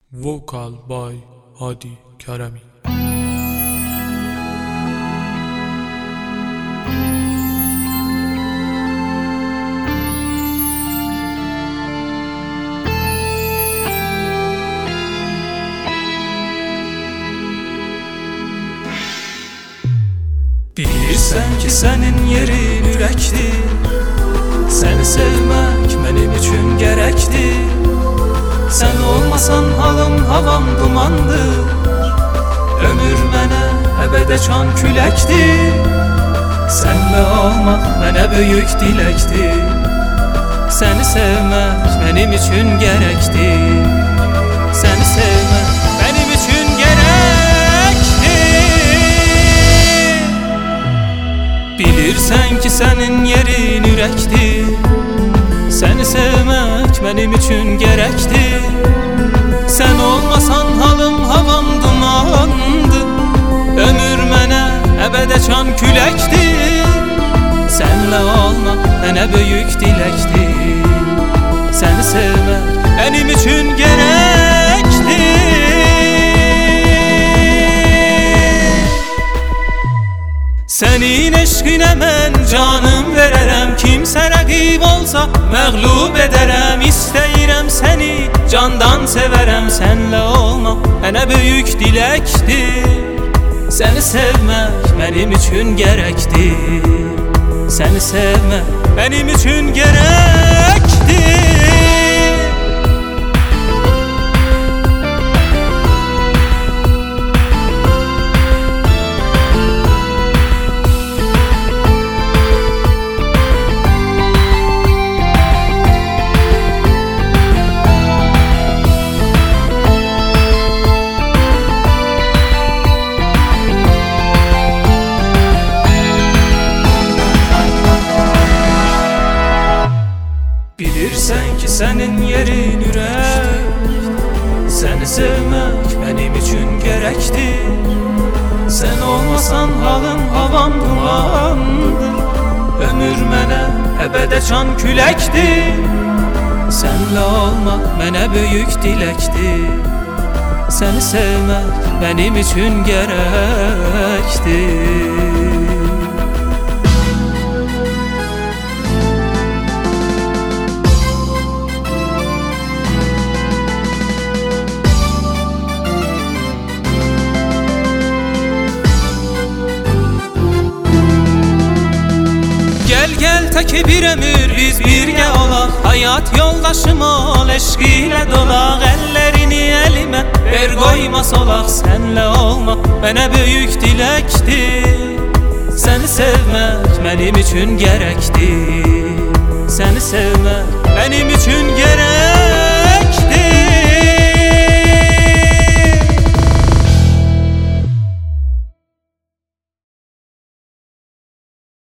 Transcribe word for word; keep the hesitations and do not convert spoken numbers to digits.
Vocal by Hadi Keremi. Bilirsən ki sənin yerin ürəkdir, səni sevmək mənim üçün gərəkdir. Sən olmasan halım havam dumandır, ömür mənə əbədə çan küləkdir. Sənlə olmaq mənə böyük diləkdir, səni sevmək mənim üçün gərəkdir. Səni sevmək mənim üçün gərəkdir. Bilirsən ki sənin yerin ürəkdir, səni sevmək mənim üçün gərəkdir. Sən olmasan halım havam dumandır, ömür mənə əbədə çan küləkdir. Sənlə olmaq mənə böyük diləkdir, səni sevmək mənim üçün gərəkdir. Sənin eşqinə mən canım verərəm, kimsə rəqib olsa məğlub edərəm. İstəyirəm səni candan sevərəm, sənlə olmaq mənə böyük diləkdir. Səni sevmək mənim üçün gərəkdir, səni sevmək mənim üçün gərəkdir. Bilirsən ki sənin yerin ürək, səni sevmək mənim üçün gərəkdir. Sən olmasan halım havam dumandır, ömür mənə əbədə çan küləkdir. Sənlə olmaq mənə böyük diləkdir, səni sevmək mənim üçün gərəkdir. Gel təki bir ömür biz birgə olaq, hayat yoldaşım ol, eşq ilə dolaq. Əllərini əlimə ver qoyma solaq, sənlə olmaq mənə böyük diləkdir. Səni sevmək mənim üçün gərəkdir, səni sevmək mənim üçün gərəkdir.